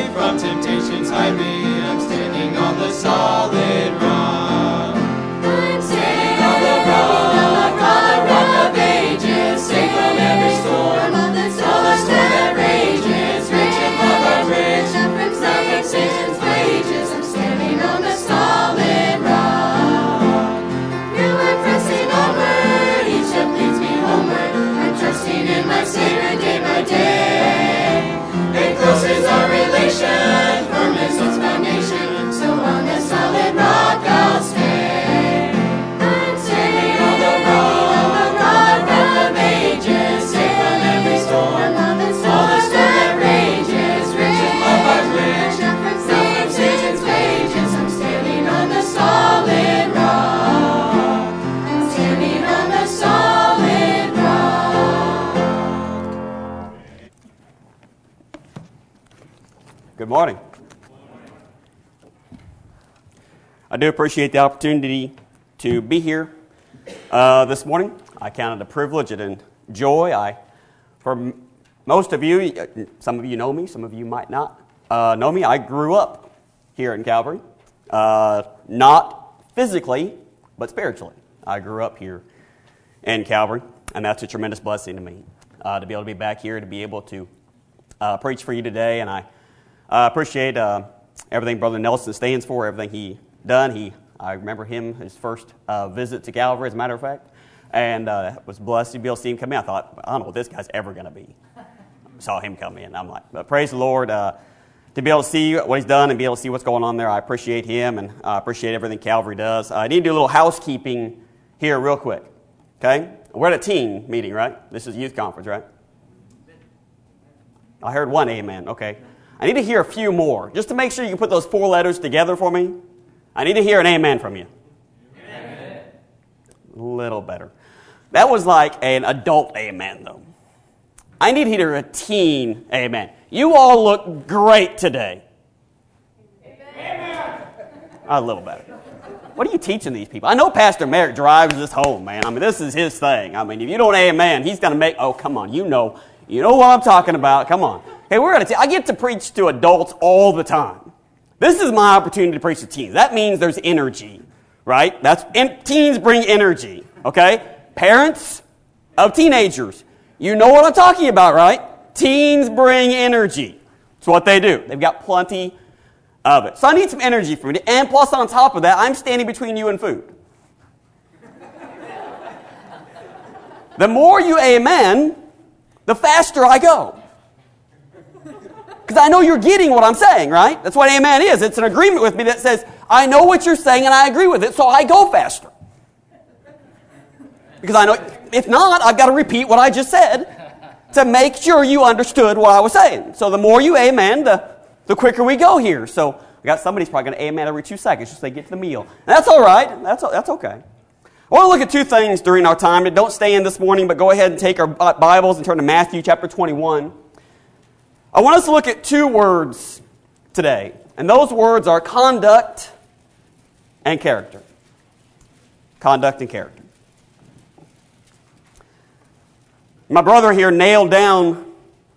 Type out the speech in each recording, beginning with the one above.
from temptations hide me. I'm standing on the solid rock. I'm standing on the rock of ages, safe from every storm. All the storm that rages, rich in love I'm rich, not from Satan's wages. I'm standing on the solid rock. Now I'm pressing onward, each step leads me homeward. I'm trusting in my Savior day by day. And close is our relation, firm is its foundation, so on the solid rock I'll stay. I'm standing on the rock of ages, safe from every storm. All the storm that rages, rich in love I'm rich, not from Satan's wages. I'm standing on the solid rock. I'm standing on the solid rock. Good morning. I do appreciate the opportunity to be here this morning. I count it a privilege and a joy. For most of you, some of you know me, some of you might not know me. I grew up here in Calvary, not physically, but spiritually. I grew up here in Calvary, and that's a tremendous blessing to me to be able to be back here, to be able to preach for you today, and I appreciate everything Brother Nelson stands for, everything he done. I remember his first visit to Calvary, as a matter of fact, and was blessed to be able to see him come in. I thought, I don't know what this guy's ever going to be. Saw him come in. I'm like, but praise the Lord, to be able to see what he's done and be able to see what's going on there. I appreciate him, and I appreciate everything Calvary does. I need to do a little housekeeping here real quick, okay? We're at a teen meeting, right? This is a youth conference, right? I heard one amen, okay. I need to hear a few more. Just to make sure you can put those four letters together for me, I need to hear an amen from you. Amen. A little better. That was like an adult amen, though. I need to hear a teen amen. You all look great today. Amen. A little better. What are you teaching these people? I know Pastor Merrick drives this home, man. I mean, this is his thing. I mean, if you don't amen, he's going to make, oh, come on, you know what I'm talking about. Come on. Hey, I get to preach to adults all the time. This is my opportunity to preach to teens. That means there's energy, right? Teens bring energy, okay? Parents of teenagers, you know what I'm talking about, right? Teens bring energy. It's what they do. They've got plenty of it. So I need some energy from you. And plus, on top of that, I'm standing between you and food. The more you amen, the faster I go. Because I know you're getting what I'm saying, right? That's what amen is. It's an agreement with me that says, I know what you're saying and I agree with it, so I go faster. Because I know, if not, I've got to repeat what I just said to make sure you understood what I was saying. So the more you amen, the quicker we go here. So we got somebody's probably going to amen every 2 seconds just so they get to the meal. And that's all right. That's okay. I want to look at two things during our time. Don't stay in this morning, but go ahead and take our Bibles and turn to Matthew chapter 21. I want us to look at two words today, and those words are conduct and character. Conduct and character. My brother here nailed down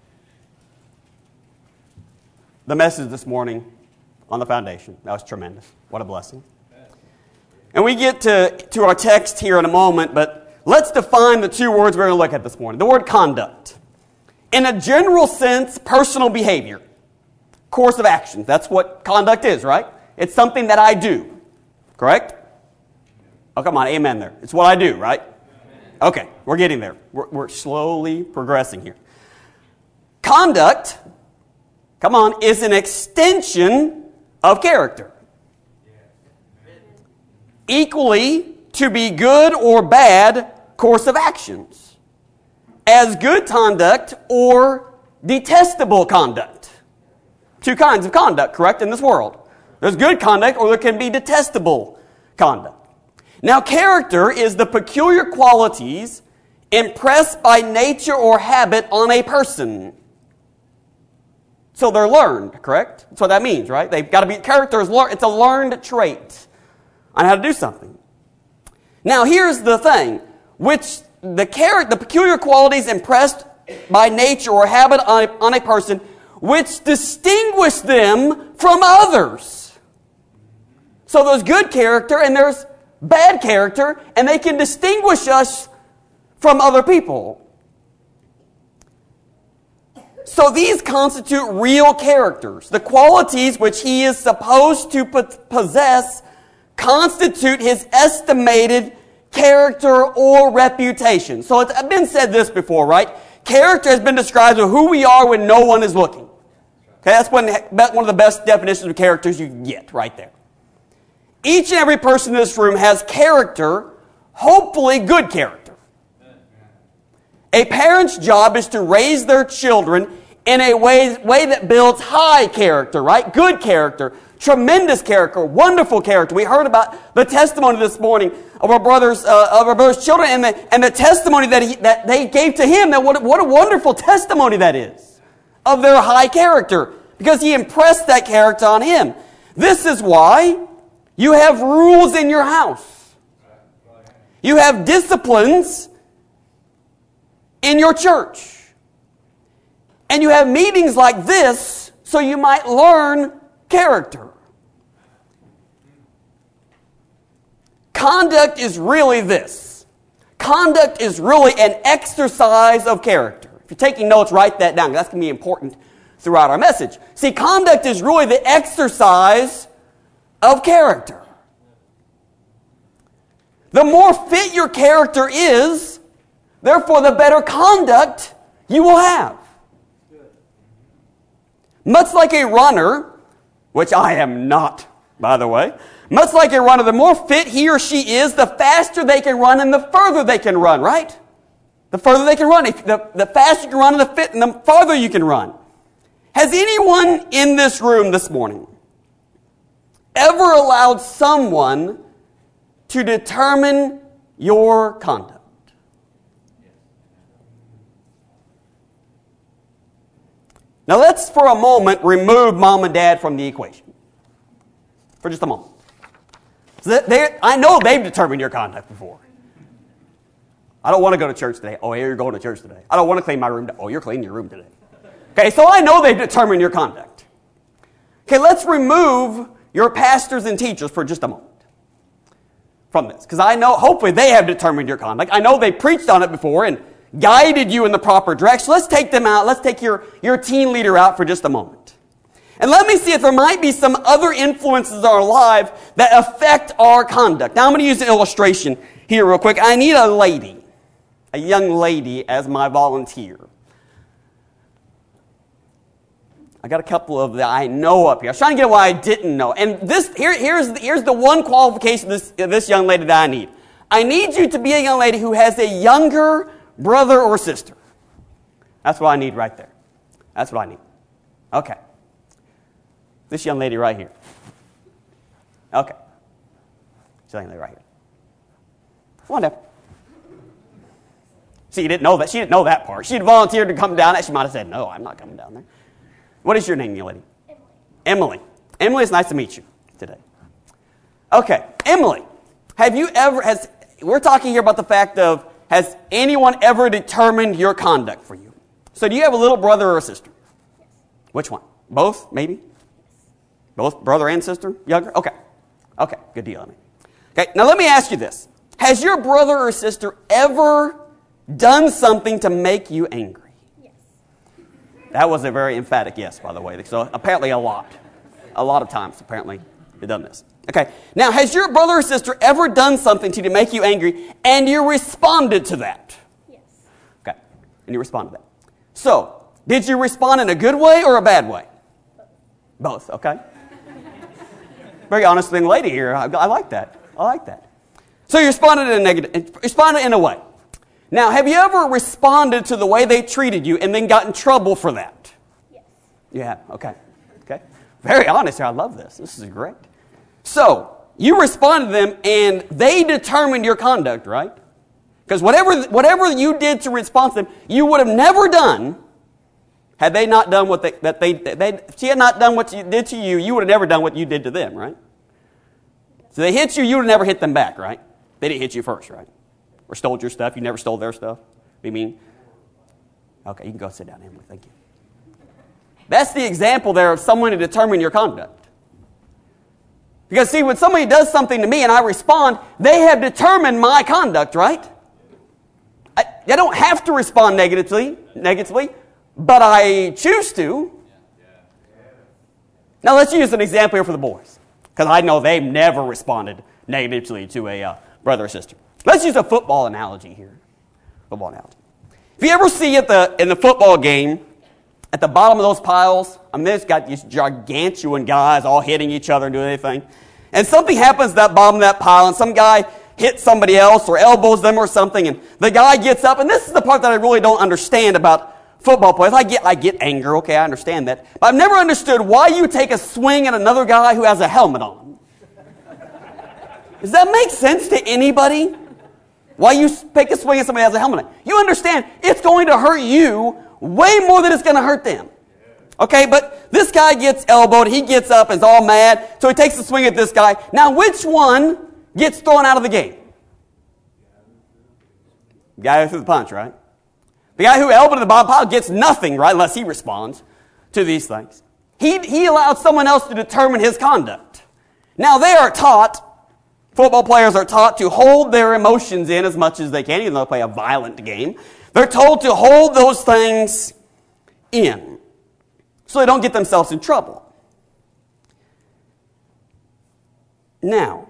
the message this morning on the foundation. That was tremendous. What a blessing. And we get to our text here in a moment, but let's define the two words we're going to look at this morning. The word conduct. In a general sense, personal behavior, course of action. That's what conduct is, right? It's something that I do, correct? Oh, come on, amen there. It's what I do, right? Okay, we're getting there. We're slowly progressing here. Conduct, come on, is an extension of character. Equally, to be good or bad course of actions. As good conduct or detestable conduct. Two kinds of conduct, correct, in this world. There's good conduct or there can be detestable conduct. Now, character is the peculiar qualities impressed by nature or habit on a person. So they're learned, correct? That's what that means, right? They've got to be, character is learned. It's a learned trait on how to do something. Now, here's the thing, the peculiar qualities impressed by nature or habit on a person, which distinguish them from others. So there's good character and there's bad character, and they can distinguish us from other people. So these constitute real characters. The qualities which he is supposed to possess constitute his estimated character or reputation. So it's been said this before, right? Character has been described as who we are when no one is looking. Okay, that's one of the best definitions of characters you can get right there. Each and every person in this room has character, hopefully good character. A parent's job is to raise their children in a way that builds high character, right? Good character, tremendous character, wonderful character. We heard about the testimony this morning of our brother's children and the testimony that they gave to him. That what a wonderful testimony that is of their high character, because he impressed that character on him. This is why you have rules in your house. You have disciplines in your church. And you have meetings like this so you might learn character. Conduct is really this. Conduct is really an exercise of character. If you're taking notes, write that down. That's going to be important throughout our message. See, conduct is really the exercise of character. The more fit your character is, therefore the better conduct you will have. Much like a runner, which I am not, by the way, much like a runner, the more fit he or she is, the faster they can run and the further they can run, right? The further they can run. The faster you can run and the farther you can run. Has anyone in this room this morning ever allowed someone to determine your conduct? Now let's for a moment remove mom and dad from the equation. For just a moment. I know they've determined your conduct before. I don't want to go to church today. Oh, yeah, you're going to church today. I don't want to clean my room. Oh, you're cleaning your room today. Okay, so I know they've determined your conduct. Okay, let's remove your pastors and teachers for just a moment from this. Because I know, hopefully they have determined your conduct. I know they preached on it before and guided you in the proper direction. Let's take them out. Let's take your teen leader out for just a moment. And let me see if there might be some other influences in our life that affect our conduct. Now I'm going to use an illustration here real quick. I need a young lady as my volunteer. I got a couple of that I know up here. I was trying to get what I didn't know. And here's the one qualification of this young lady that I need. I need you to be a young lady who has a younger brother or sister. That's what I need right there. That's what I need. Okay. This young lady right here. Okay. This young lady right here. Come on down. See, you didn't know that. She didn't know that part. She had volunteered to come down. She might have said, no, I'm not coming down there. What is your name, young lady? Emily. Emily, it's nice to meet you today. Okay. Emily, have you ever, we're talking here about the fact of, has anyone ever determined your conduct for you? So do you have a little brother or a sister? Yes. Which one? Both, maybe? Both brother and sister? Younger? Okay. Okay, good deal. Okay, now let me ask you this. Has your brother or sister ever done something to make you angry? Yes. That was a very emphatic yes, by the way. So apparently a lot of times, apparently, they've done this. Okay, now has your brother or sister ever done something to make you angry and you responded to that? Yes. Okay, and you responded to that. So, did you respond in a good way or a bad way? Both, okay. Very honest young lady here. I like that. I like that. So you responded in a negative, responded in a way. Now, have you ever responded to the way they treated you and then got in trouble for that? Yes. You have, okay. Okay. Very honest here. I love this. This is great. So, you responded to them and they determined your conduct, right? Because whatever you did to respond to them, you would have never done had they not done what if she had not done what she did to you, you would have never done what you did to them, right? So they hit you, you would have never hit them back, right? They didn't hit you first, right? Or stole your stuff, you never stole their stuff. You mean? Okay, you can go sit down, Emily, thank you. That's the example there of someone to determine your conduct. Because see, when somebody does something to me and I respond, they have determined my conduct, right? I don't have to respond negatively, but I choose to. Now let's use an example here for the boys, because I know they've never responded negatively to a brother or sister. Let's use a football analogy here. Football analogy. If you ever see in the football game, at the bottom of those piles, I mean, there's got these gargantuan guys all hitting each other and doing anything. And something happens at that bottom of that pile, and some guy hits somebody else or elbows them or something, and the guy gets up. And this is the part that I really don't understand about football players. I get anger, okay, I understand that. But I've never understood why you take a swing at another guy who has a helmet on. Does that make sense to anybody? Why you take a swing at somebody who has a helmet on? You understand it's going to hurt you way more than it's going to hurt them. Okay, but this guy gets elbowed, he gets up and is all mad, so he takes a swing at this guy. Now, which one gets thrown out of the game? The guy who threw the punch, right? The guy who elbowed the bottom pile gets nothing, right, unless he responds to these things. He allowed someone else to determine his conduct. Now, they are taught, football players are taught to hold their emotions in as much as they can, even though they play a violent game. They're told to hold those things in so they don't get themselves in trouble. Now,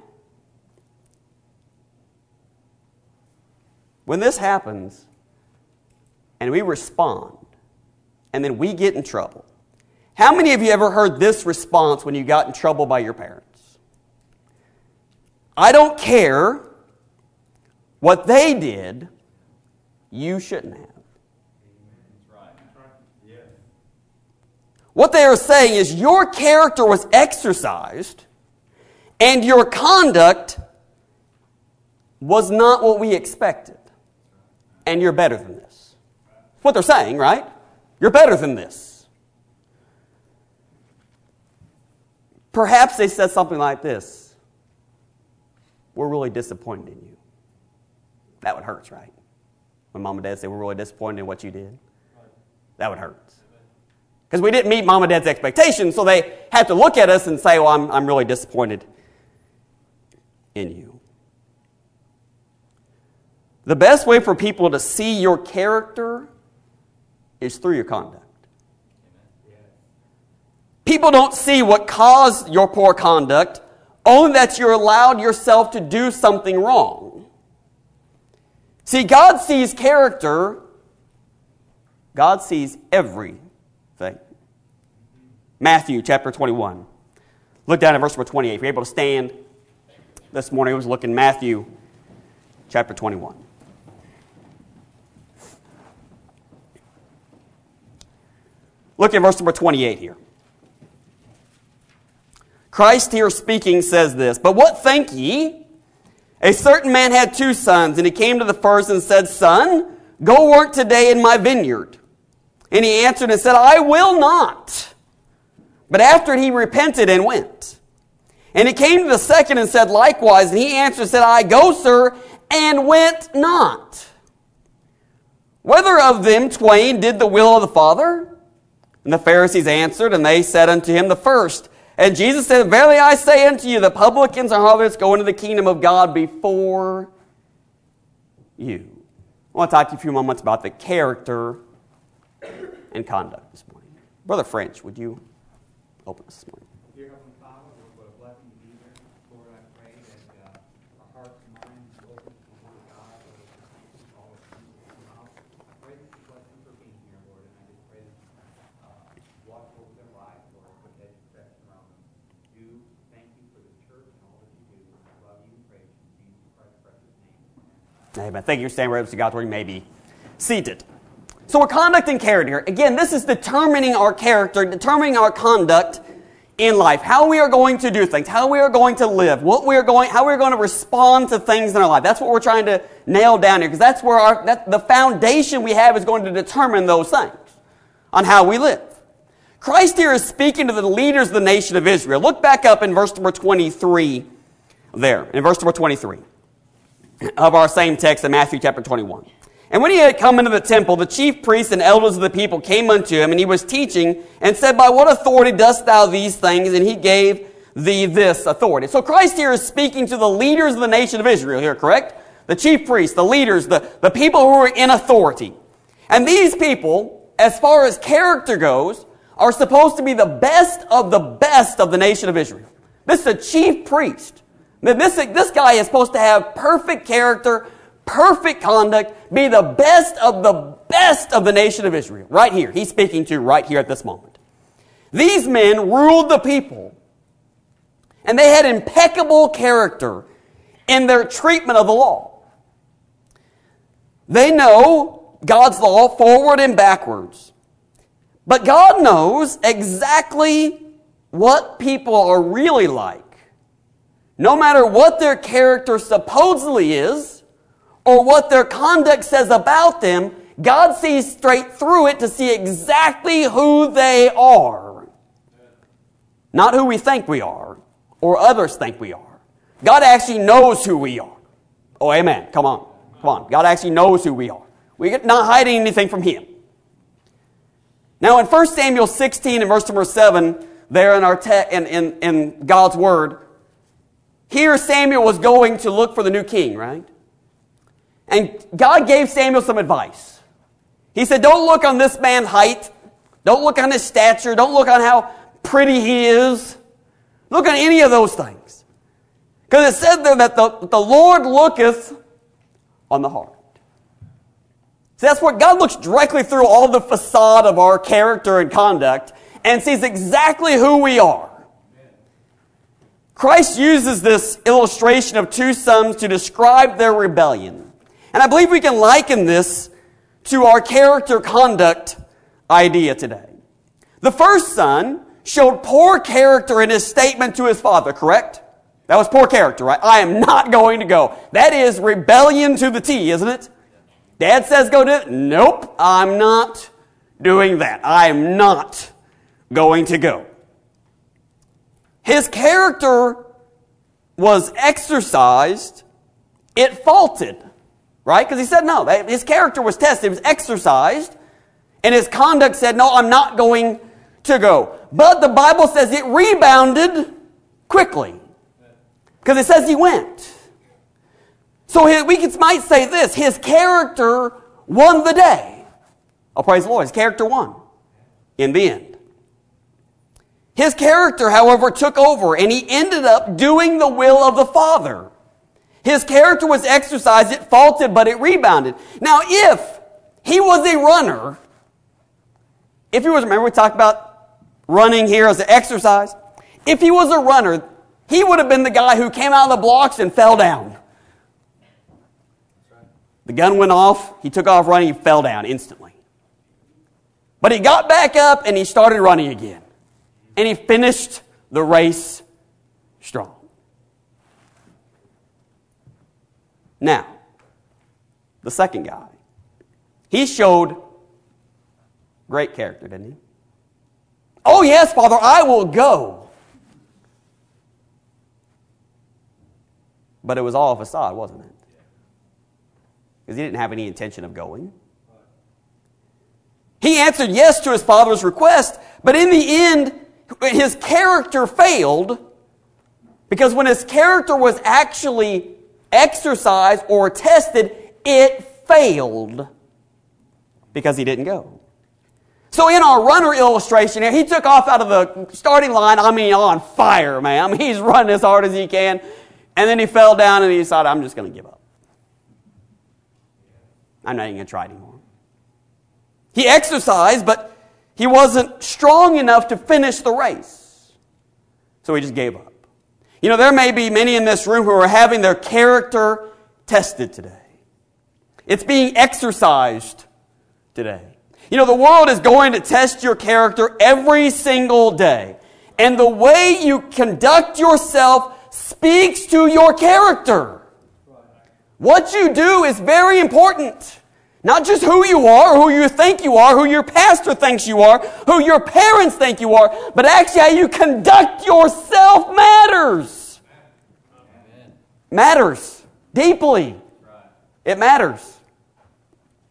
when this happens and we respond and then we get in trouble, how many of you ever heard this response when you got in trouble by your parents? I don't care what they did, you shouldn't have. What they are saying is your character was exercised and your conduct was not what we expected. And you're better than this. That's what they're saying, right? You're better than this. Perhaps they said something like this: we're really disappointed in you. That would hurt, right? When mom and dad say we're really disappointed in what you did. That would hurt. Because we didn't meet mom and dad's expectations, so they had to look at us and say, well, I'm really disappointed in you. The best way for people to see your character is through your conduct. People don't see what caused your poor conduct, only that you allowed yourself to do something wrong. See, God sees character. God sees everything. Matthew chapter 21. Look down at verse number 28. If you're able to stand this morning, I was looking Matthew chapter 21. Look at verse number 28 here. Christ here speaking says this, "But what think ye? A certain man had 2 sons, and he came to the first and said, Son, go work today in my vineyard. And he answered and said, I will not. But after he repented and went. And he came to the second and said likewise, and he answered and said, I go, sir, and went not. Whether of them twain did the will of the Father? And the Pharisees answered, and they said unto him, the first. And Jesus said, Verily I say unto you, the publicans and harlots go into the kingdom of God before you." I want to talk to you a few moments about the character and conduct this morning. Brother French, would you open us this morning? Dear Heavenly Father, what a blessing to be here. Lord, I pray that our hearts and minds will open to the Word of God, so that all of you come out. I pray that you bless them for being here, Lord, and I just pray that you watch over their lives, Lord, put that protection around them. Do thank you for the church and all that you do. I love you and praise you in Jesus Christ's precious name. Amen. Thank you for standing right up to God's word. You may be seated. So we're conduct and character. Again, this is determining our character, determining our conduct in life. How we are going to do things, how we are going to live, how we are going to respond to things in our life. That's what we're trying to nail down here, because that's where the foundation we have is going to determine those things on how we live. Christ here is speaking to the leaders of the nation of Israel. Look back up in verse number 23 there, in verse number 23 of our same text in Matthew chapter 21. And when he had come into the temple, the chief priests and elders of the people came unto him, and he was teaching, and said, By what authority dost thou these things? And he gave thee this authority. So Christ here is speaking to the leaders of the nation of Israel here, correct? The chief priests, the leaders, the people who are in authority. And these people, as far as character goes, are supposed to be the best of the nation of Israel. This is a chief priest. This guy is supposed to have perfect character, perfect conduct, be the best of the nation of Israel. Right here. He's speaking to right here at this moment. These men ruled the people. And they had impeccable character in their treatment of the law. They know God's law forward and backwards. But God knows exactly what people are really like. No matter what their character supposedly is, or what their conduct says about them, God sees straight through it to see exactly who they are. Not who we think we are, or others think we are. God actually knows who we are. Oh, amen. Come on. God actually knows who we are. We're not hiding anything from Him. Now, in 1 Samuel 16 and verse number 7, there in our in God's Word, here Samuel was going to look for the new king, right? And God gave Samuel some advice. He said, don't look on this man's height. Don't look on his stature. Don't look on how pretty he is. Look on any of those things. Because it said there that the Lord looketh on the heart. So that's what God looks directly through all the facade of our character and conduct and sees exactly who we are. Christ uses this illustration of two sons to describe their rebellion. And I believe we can liken this to our character conduct idea today. The first son showed poor character in his statement to his father, correct? That was poor character, right? I am not going to go. That is rebellion to the T, isn't it? Dad says go do it. Nope, I'm not doing that. I am not going to go. His character was exercised. It faulted, right? Because he said no. His character was tested. It was exercised. And his conduct said, no, I'm not going to go. But the Bible says it rebounded quickly. Because it says he went. So might say this, his character won the day. Oh, praise the Lord, his character won in the end. His character, however, took over, and he ended up doing the will of the Father. His character was exercised, it faulted, but it rebounded. Now, if he was a runner, remember we talked about running here as an exercise? If he was a runner, he would have been the guy who came out of the blocks and fell down. The gun went off, he took off running, he fell down instantly. But he got back up and he started running again. And he finished the race strong. Now, the second guy. He showed great character, didn't he? Oh yes, Father, I will go. But it was all a facade, wasn't it? Because he didn't have any intention of going. He answered yes to his father's request, but in the end, his character failed, because when his character was actually exercised or tested, it failed because he didn't go. So in our runner illustration here, he took off out of the starting line, on fire, man. He's running as hard as he can, and then he fell down and he decided, I'm just going to give up. I'm not even going to try anymore. He exercised, but he wasn't strong enough to finish the race. So he just gave up. You know, there may be many in this room who are having their character tested today. It's being exercised today. You know, the world is going to test your character every single day. And the way you conduct yourself speaks to your character. What you do is very important. Not just who you are, or who you think you are, who your pastor thinks you are, who your parents think you are, but actually how you conduct yourself matters. Amen. Matters. Deeply. It matters.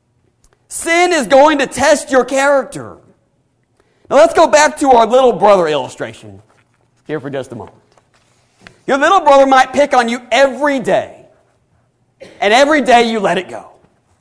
Sin is going to test your character. Now let's go back to our little brother illustration here for just a moment. Your little brother might pick on you every day, and every day you let it go.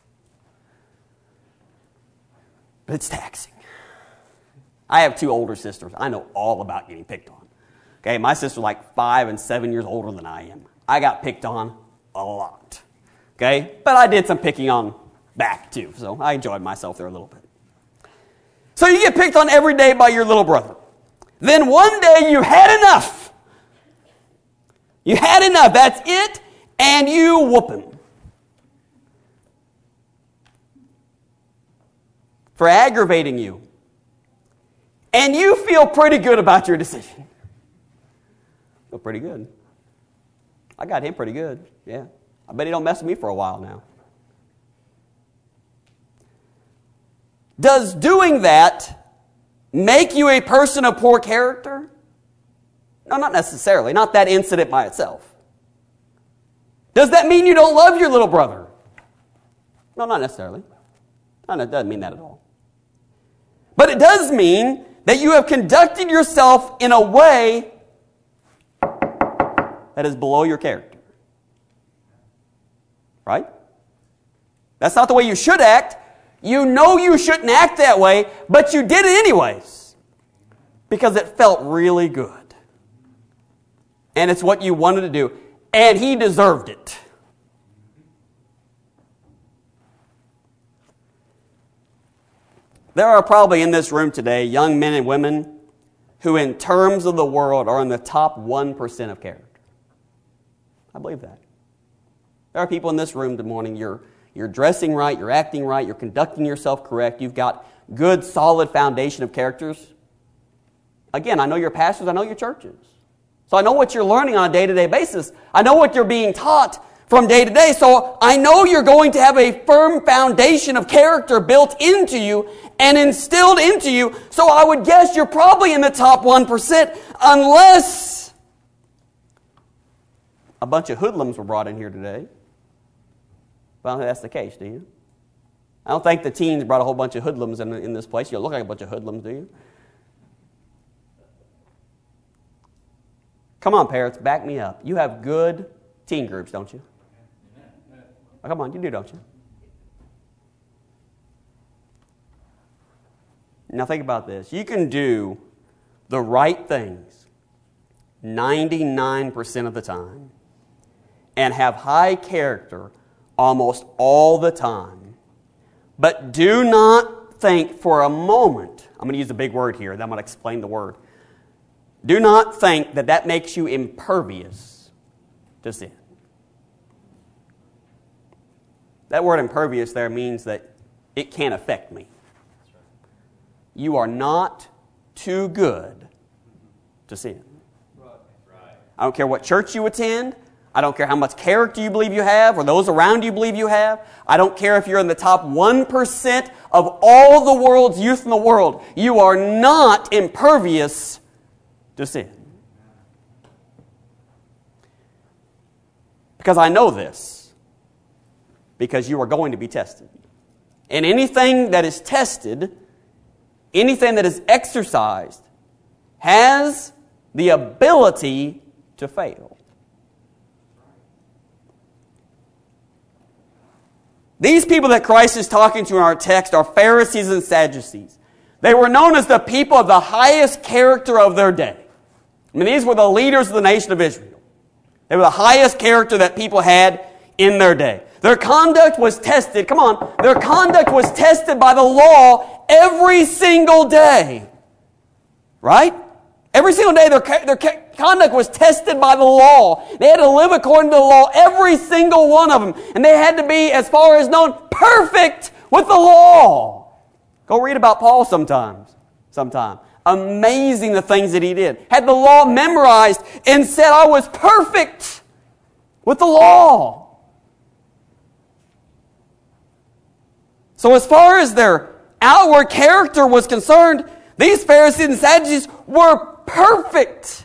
But it's taxing. I have 2 older sisters. I know all about getting picked on. Okay, my sister's like 5 and 7 years older than I am. I got picked on a lot. Okay, but I did some picking on back too, so I enjoyed myself there a little bit. So you get picked on every day by your little brother. Then one day you had enough. You had enough. That's it, and you whoop him. For aggravating you. And you feel pretty good about your decision. Feel pretty good. I got him pretty good, yeah. I bet he don't mess with me for a while now. Does doing that make you a person of poor character? No, not necessarily. Not that incident by itself. Does that mean you don't love your little brother? No, not necessarily. No, it doesn't mean that at all. But it does mean that you have conducted yourself in a way that is below your character. Right? That's not the way you should act. You know you shouldn't act that way, but you did it anyways. Because it felt really good. And it's what you wanted to do. And he deserved it. There are probably in this room today young men and women who in terms of the world are in the top 1% of character. I believe that. There are people in this room this morning, you're dressing right, you're acting right, you're conducting yourself correct, you've got good, solid foundation of characters. Again, I know your pastors, I know your churches. So I know what you're learning on a day-to-day basis. I know what you're being taught from day to day. So I know you're going to have a firm foundation of character built into you and instilled into you. So I would guess you're probably in the top 1% unless a bunch of hoodlums were brought in here today. But I don't think that's the case, do you? I don't think the teens brought a whole bunch of hoodlums in this place. You don't look like a bunch of hoodlums, do you? Come on, parents, back me up. You have good teen groups, don't you? Oh, come on, you do, don't you? Now think about this. You can do the right things 99% of the time and have high character almost all the time. But do not think for a moment, I'm going to use a big word here, then I'm going to explain the word. Do not think that that makes you impervious to sin. That word impervious there means that it can't affect me. You are not too good to sin. I don't care what church you attend. I don't care how much character you believe you have or those around you believe you have. I don't care if you're in the top 1% of all the world's youth in the world. You are not impervious to sin. Because I know this. Because you are going to be tested. And anything that is tested, anything that is exercised, has the ability to fail. These people that Christ is talking to in our text are Pharisees and Sadducees. They were known as the people of the highest character of their day. I mean, these were the leaders of the nation of Israel. They were the highest character that people had in their day. Their conduct was tested, their conduct was tested by the law every single day. Right? Every single day their conduct was tested by the law. They had to live according to the law, every single one of them. And they had to be, as far as known, perfect with the law. Go read about Paul sometime. Amazing the things that he did. Had the law memorized and said, I was perfect with the law. So as far as their outward character was concerned, these Pharisees and Sadducees were perfect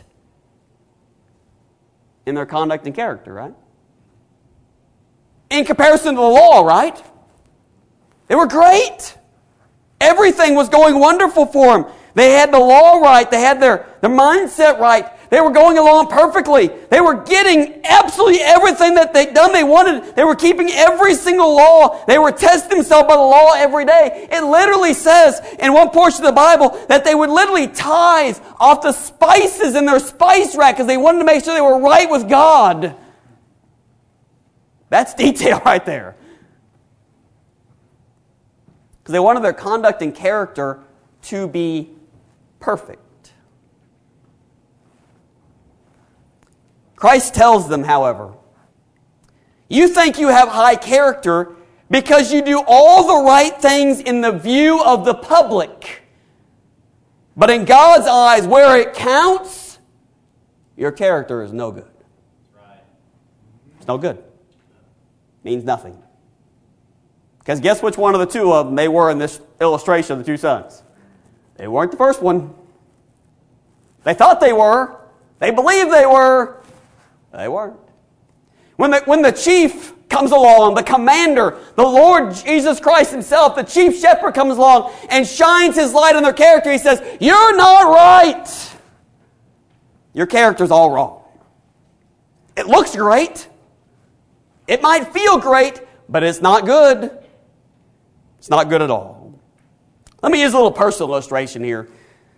in their conduct and character, right? In comparison to the law, right? They were great. Everything was going wonderful for them. They had the law right. They had their mindset right. They were going along perfectly. They were getting absolutely everything that they'd done they wanted. They were keeping every single law. They were testing themselves by the law every day. It literally says in one portion of the Bible that they would literally tithe off the spices in their spice rack because they wanted to make sure they were right with God. That's detail right there. Because they wanted their conduct and character to be perfect. Christ tells them, however, you think you have high character because you do all the right things in the view of the public. But in God's eyes, where it counts, your character is no good. It's no good. Means nothing. Because guess which one of the two of them they were in this illustration of the two sons? They weren't the first one. They thought they were. They believed they were. They weren't. When the chief comes along, the commander, the Lord Jesus Christ himself, the chief shepherd comes along and shines his light on their character, he says, you're not right. Your character's all wrong. It looks great. It might feel great, but it's not good. It's not good at all. Let me use a little personal illustration here.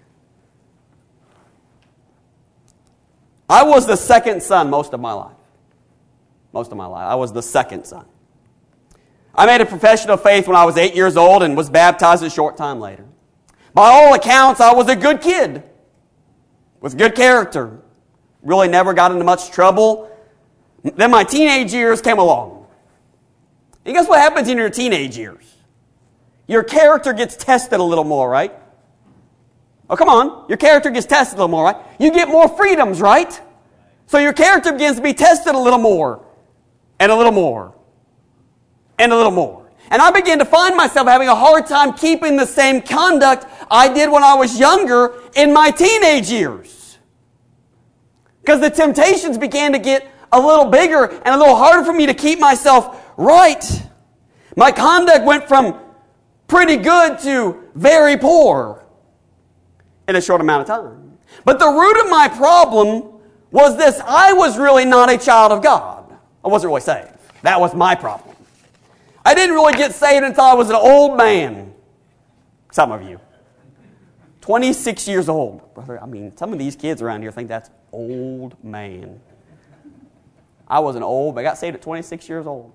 I was the second son most of my life. I was the second son. I made a profession of faith when I was 8 years old and was baptized a short time later. By all accounts, I was a good kid with good character. Really never got into much trouble. Then my teenage years came along. And guess what happens in your teenage years? Your character gets tested a little more, right? Oh, come on. Your character gets tested a little more, right? You get more freedoms, right? So your character begins to be tested a little more, and a little more, and a little more. And I began to find myself having a hard time keeping the same conduct I did when I was younger in my teenage years. Because the temptations began to get a little bigger and a little harder for me to keep myself right. My conduct went from pretty good to very poor in a short amount of time. But the root of my problem was this: I was really not a child of God. I wasn't really saved. That was my problem. I didn't really get saved until I was an old man. Some of you. 26 years old. Brother, I mean, some of these kids around here think that's old man. I wasn't old, but I got saved at 26 years old.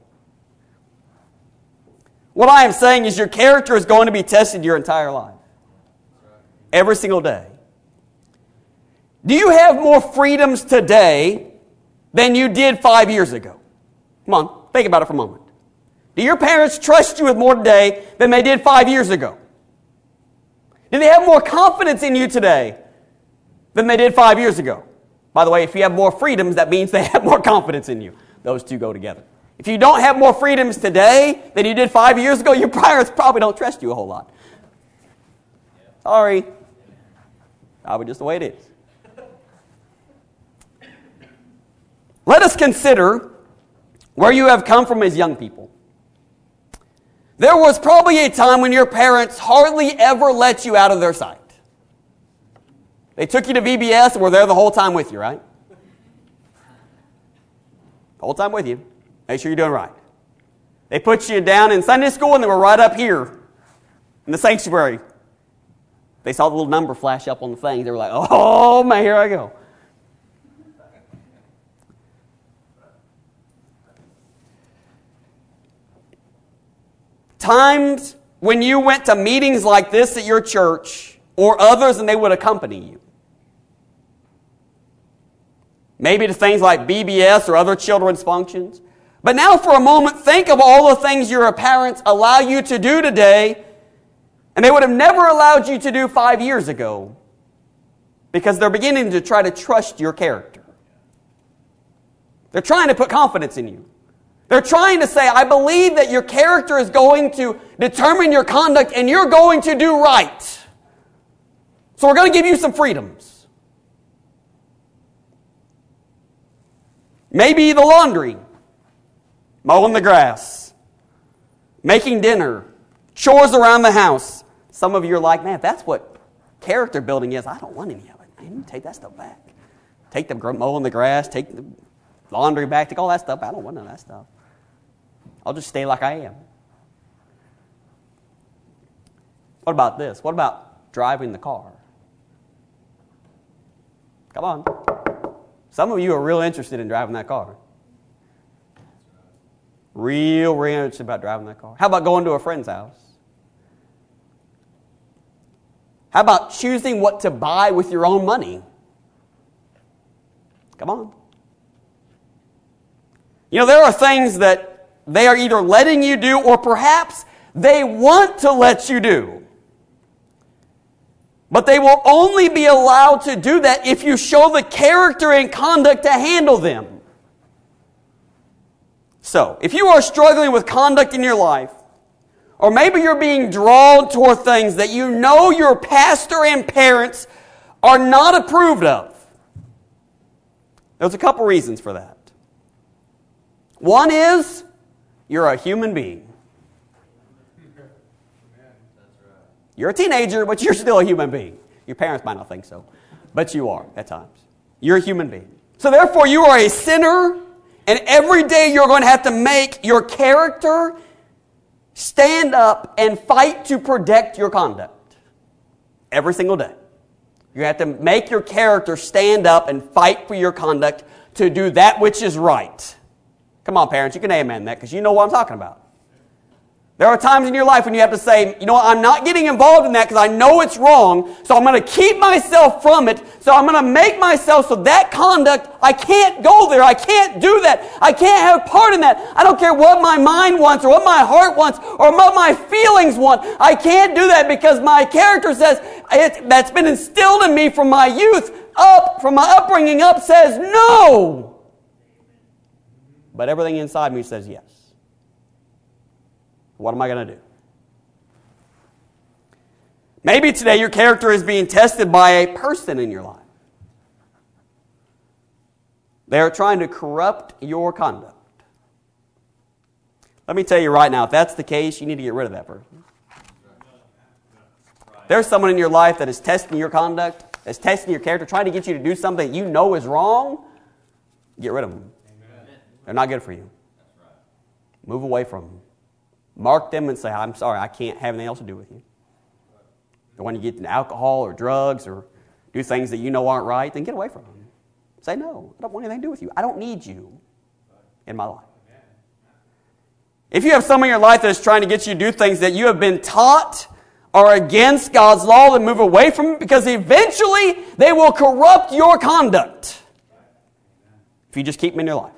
What I am saying is your character is going to be tested your entire life. Every single day. Do you have more freedoms today than you did 5 years ago? Come on, think about it for a moment. Do your parents trust you with more today than they did 5 years ago? Do they have more confidence in you today than they did 5 years ago? By the way, if you have more freedoms, that means they have more confidence in you. Those two go together. If you don't have more freedoms today than you did 5 years ago, your parents probably don't trust you a whole lot. Sorry. Probably just the way it is. Let us consider where you have come from as young people. There was probably a time when your parents hardly ever let you out of their sight. They took you to VBS and were there the whole time with you, right? The whole time with you. Make sure you're doing right. They put you down in Sunday school and they were right up here in the sanctuary. They saw the little number flash up on the thing. They were like, oh man, here I go. Times when you went to meetings like this at your church or others and they would accompany you. Maybe to things like BBS or other children's functions. But now for a moment, think of all the things your parents allow you to do today and they would have never allowed you to do 5 years ago because they're beginning to try to trust your character. They're trying to put confidence in you. They're trying to say, I believe that your character is going to determine your conduct and you're going to do right. So we're going to give you some freedoms. Maybe the laundry, mowing the grass, making dinner, chores around the house. Some of you are like, man, if that's what character building is, I don't want any of it. Man, you take that stuff back. Take the mowing the grass, take the laundry back, take all that stuff. I don't want none of that stuff. I'll just stay like I am. What about this? What about driving the car? Come on. Some of you are real interested in driving that car. Real interested about driving that car. How about going to a friend's house? How about choosing what to buy with your own money? Come on. You know, there are things that they are either letting you do or perhaps they want to let you do. But they will only be allowed to do that if you show the character and conduct to handle them. So, if you are struggling with conduct in your life, or maybe you're being drawn toward things that you know your pastor and parents are not approved of, there's a couple reasons for that. One is, you're a human being. You're a teenager, but you're still a human being. Your parents might not think so, but you are at times. You're a human being. So therefore, you are a sinner, and every day you're going to have to make your character stand up and fight to protect your conduct. Every single day. You have to make your character stand up and fight for your conduct to do that which is right. Come on, parents, you can amen that because you know what I'm talking about. There are times in your life when you have to say, you know what, I'm not getting involved in that because I know it's wrong, so I'm going to keep myself from it, so I'm going to make myself so that conduct, I can't go there, I can't do that, I can't have part in that. I don't care what my mind wants or what my heart wants or what my feelings want. I can't do that because my character says, that's been instilled in me from my youth up, from my upbringing up, says no. But everything inside me says yes. What am I going to do? Maybe today your character is being tested by a person in your life. They are trying to corrupt your conduct. Let me tell you right now, if that's the case, you need to get rid of that person. There's someone in your life that is testing your conduct, that's testing your character, trying to get you to do something that you know is wrong, get rid of them. They're not good for you. Move away from them. Mark them and say, I'm sorry, I can't have anything else to do with you. And when you get into alcohol or drugs or do things that you know aren't right, then get away from them. Say, no, I don't want anything to do with you. I don't need you in my life. If you have someone in your life that is trying to get you to do things that you have been taught are against God's law, then move away from it because eventually they will corrupt your conduct if you just keep them in your life.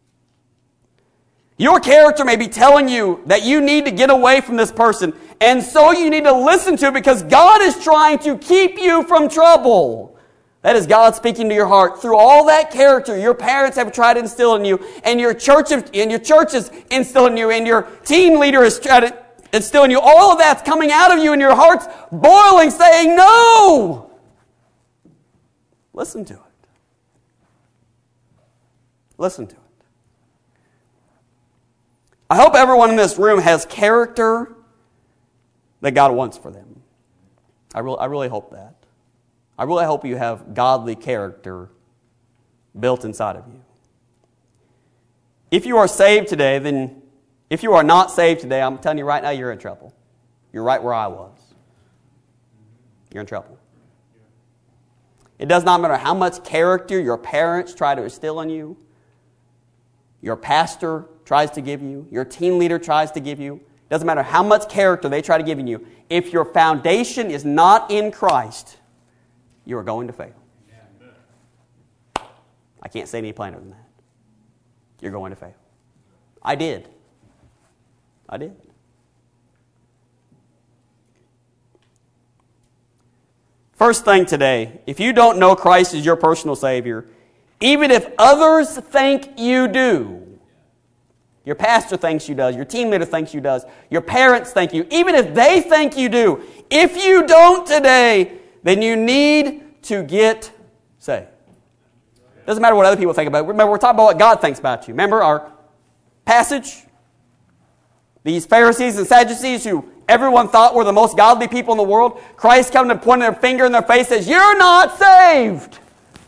Your character may be telling you that you need to get away from this person, and so you need to listen to it because God is trying to keep you from trouble. That is God speaking to your heart through all that character your parents have tried to instill in you, and your church is instilling you, and your team leader is trying to instill in you. All of that's coming out of you, and your heart's boiling, saying no. Listen to it. Listen to it. I hope everyone in this room has character that God wants for them. I really hope that. I really hope you have godly character built inside of you. If you are saved today, then if you are not saved today, I'm telling you right now, you're in trouble. You're right where I was. You're in trouble. It does not matter how much character your parents try to instill in you, your pastor tries to give you, your team leader tries to give you. It doesn't matter how much character they try to give you. If your foundation is not in Christ, you are going to fail. I can't say any plainer than that. You're going to fail. I did. First thing today, if you don't know Christ as your personal Savior, even if others think you do, your pastor thinks you does, your team leader thinks you does, your parents think you, even if they think you do, if you don't today, then you need to get saved. Doesn't matter what other people think about it. Remember, we're talking about what God thinks about you. Remember our passage? These Pharisees and Sadducees who everyone thought were the most godly people in the world, Christ comes and pointing their finger in their face and says, you're not saved.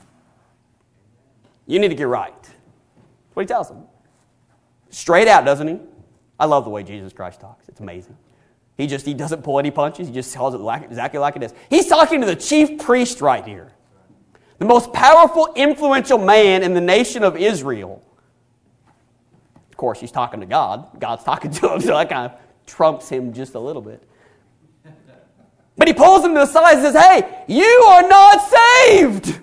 You need to get right. That's what he tells them. Straight out, doesn't he? I love the way Jesus Christ talks. It's amazing. He doesn't pull any punches. He just tells it exactly like it is. He's talking to the chief priest right here. The most powerful, influential man in the nation of Israel. Of course, he's talking to God. God's talking to him, so that kind of trumps him just a little bit. But he pulls him to the side and says, hey, you are not saved.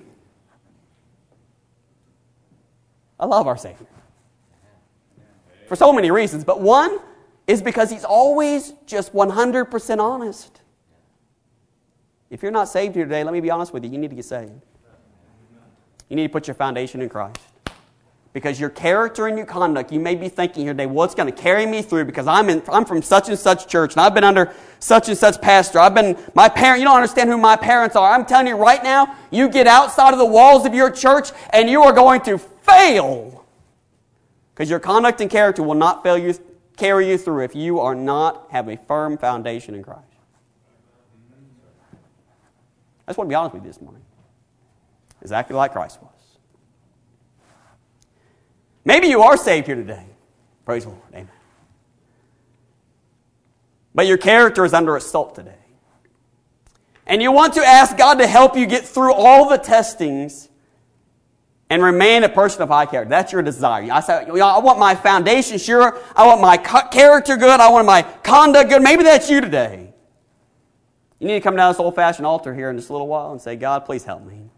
I love our Savior. For so many reasons, but one is because he's always just 100% honest. If you're not saved here today, let me be honest with you, you need to get saved. You need to put your foundation in Christ. Because your character and your conduct, you may be thinking here today, well, it's going to carry me through because I'm from such and such church, and I've been under such and such pastor. My parent, you don't understand who my parents are. I'm telling you right now, you get outside of the walls of your church, and you are going to fail. Because your conduct and character will not carry you through if you are not have a firm foundation in Christ. I just want to be honest with you this morning. Exactly like Christ was. Maybe you are saved here today. Praise the Lord. Amen. But your character is under assault today. And you want to ask God to help you get through all the testings and remain a person of high character. That's your desire. I say, I want my foundation sure. I want my character good. I want my conduct good. Maybe that's you today. You need to come down this old-fashioned altar here in just a little while and say, God, please help me.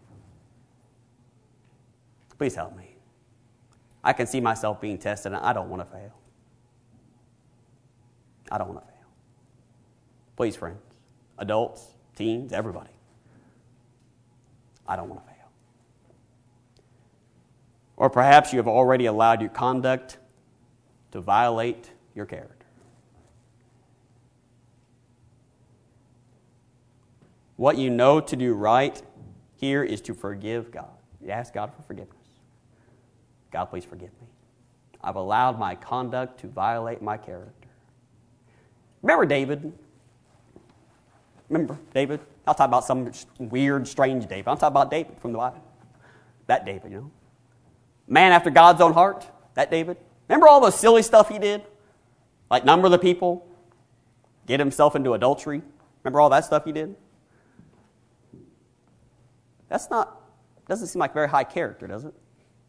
Please help me. I can see myself being tested, and I don't want to fail. I don't want to fail. Please, friends, adults, teens, everybody. I don't want to fail. Or perhaps you have already allowed your conduct to violate your character. What you know to do right here is to forgive God. You ask God for forgiveness. God, please forgive me. I've allowed my conduct to violate my character. Remember David? I'll talk about some weird, strange David. I'll talk about David from the Bible. That David, you know. Man after God's own heart. That David. Remember all the silly stuff he did? Like number the people. Get himself into adultery. Remember all that stuff he did? Doesn't seem like very high character, does it?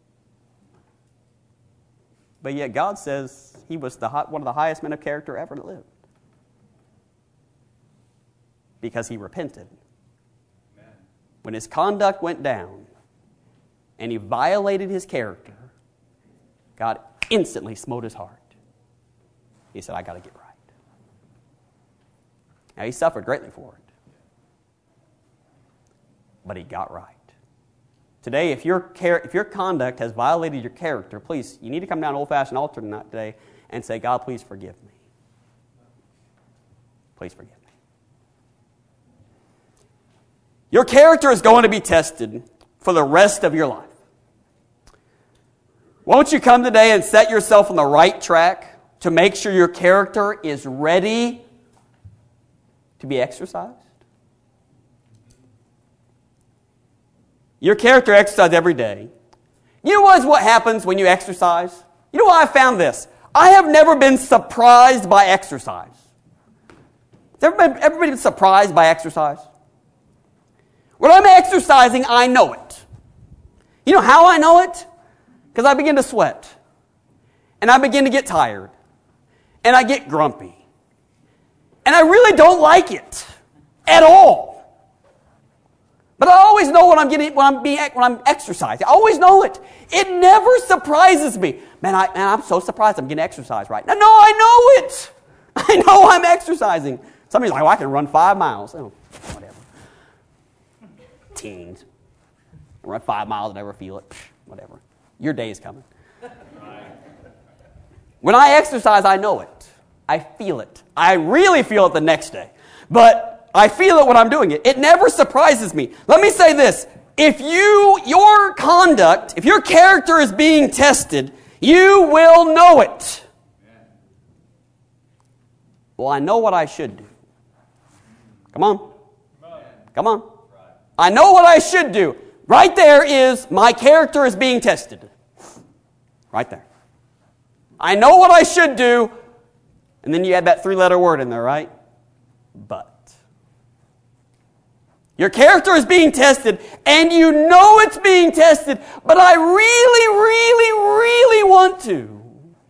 But yet God says he was one of the highest men of character ever to live. Because he repented. Amen. When his conduct went down and he violated his character, God instantly smote his heart. He said, I got to get right. Now he suffered greatly for it. But he got right. Today, if your conduct has violated your character, please, you need to come down to old-fashioned altar today and say, God, please forgive me. Please forgive me. Your character is going to be tested for the rest of your life. Won't you come today and set yourself on the right track to make sure your character is ready to be exercised? Your character exercise every day. You know what happens when you exercise? You know why I found this? I have never been surprised by exercise. Has everybody been surprised by exercise? When I'm exercising, I know it. You know how I know it? Because I begin to sweat. And I begin to get tired. And I get grumpy. And I really don't like it at all. But I always know when I'm exercising. I always know it. It never surprises me. Man, I'm so surprised I'm getting exercise right now. No, I know it. I know I'm exercising. Somebody's like, well, I can run 5 miles. Oh, whatever. Teens. Run 5 miles and never feel it. Whatever. Your day is coming. When I exercise, I know it. I feel it. I really feel it the next day. But I feel it when I'm doing it. It never surprises me. Let me say this. If your conduct, if your character is being tested, you will know it. Well, I know what I should do. Come on. Come on. I know what I should do. Right there is my character is being tested. Right there. I know what I should do. And then you add that 3-letter word in there, right? But. Your character is being tested, and you know it's being tested, but I really, really, really want to.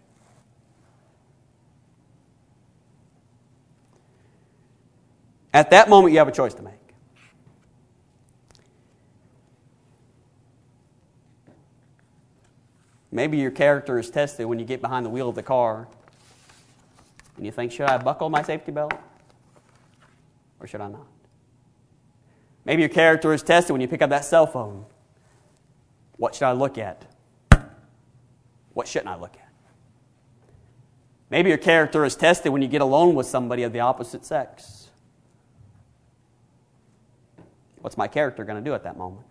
At that moment, you have a choice to make. Maybe your character is tested when you get behind the wheel of the car and you think, should I buckle my safety belt or should I not? Maybe your character is tested when you pick up that cell phone. What should I look at? What shouldn't I look at? Maybe your character is tested when you get alone with somebody of the opposite sex. What's my character going to do at that moment?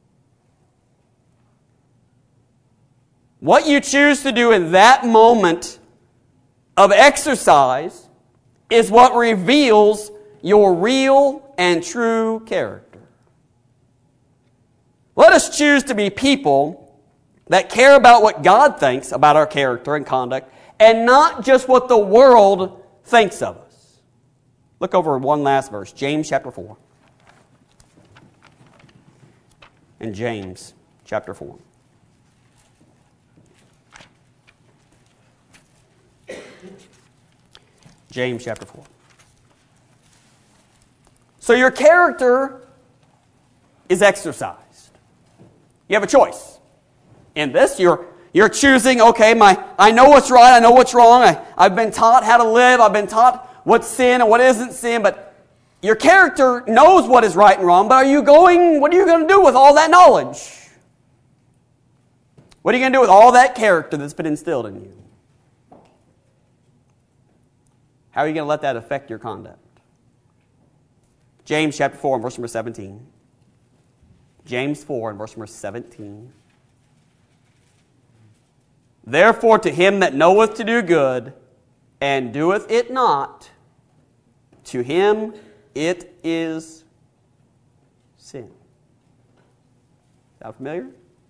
What you choose to do in that moment of exercise is what reveals your real and true character. Let us choose to be people that care about what God thinks about our character and conduct and not just what the world thinks of us. Look over one last verse, James chapter 4. In James chapter 4. James chapter 4. So your character is exercised. You have a choice. In this, you're choosing, okay, I know what's right, I know what's wrong, I've been taught how to live, I've been taught what's sin and what isn't sin, but your character knows what is right and wrong, but what are you going to do with all that knowledge? What are you going to do with all that character that's been instilled in you? How are you going to let that affect your conduct? James chapter 4 and verse number 17. James 4 and verse number 17. Therefore to him that knoweth to do good, and doeth it not, to him it is sin. Sound familiar?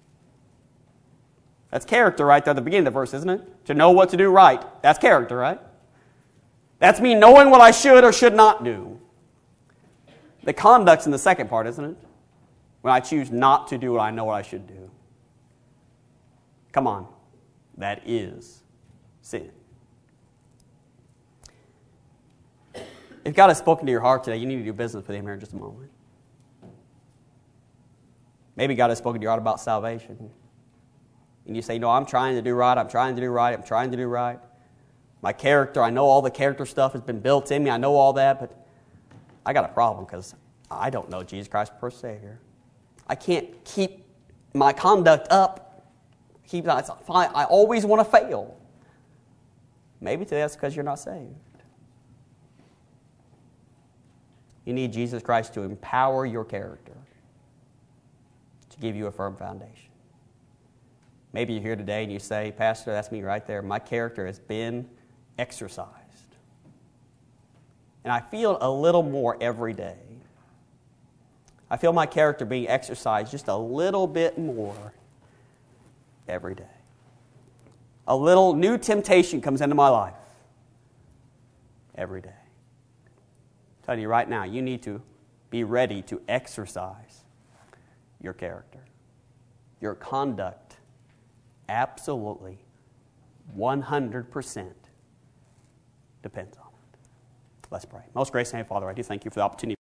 That's character right there at the beginning of the verse, isn't it? To know what to do right. That's character, right? That's me knowing what I should or should not do. The conduct's in the second part, isn't it? When I choose not to do what I know what I should do. Come on. That is sin. If God has spoken to your heart today, you need to do business with Him here in just a moment. Maybe God has spoken to your heart about salvation. And you say, no, I'm trying to do right, I'm trying to do right, I'm trying to do right. My character, I know all the character stuff has been built in me, I know all that, but I got a problem because I don't know Jesus Christ per Savior. I can't keep my conduct up. I always want to fail. Maybe today that's because you're not saved. You need Jesus Christ to empower your character, to give you a firm foundation. Maybe you're here today and you say, Pastor, that's me right there. My character has been exercised. And I feel a little more every day. I feel my character being exercised just a little bit more every day. A little new temptation comes into my life every day. I'm telling you right now, you need to be ready to exercise your character. Your conduct absolutely 100% depends on it. Let's pray. Most gracious Heavenly Father, I do thank you for the opportunity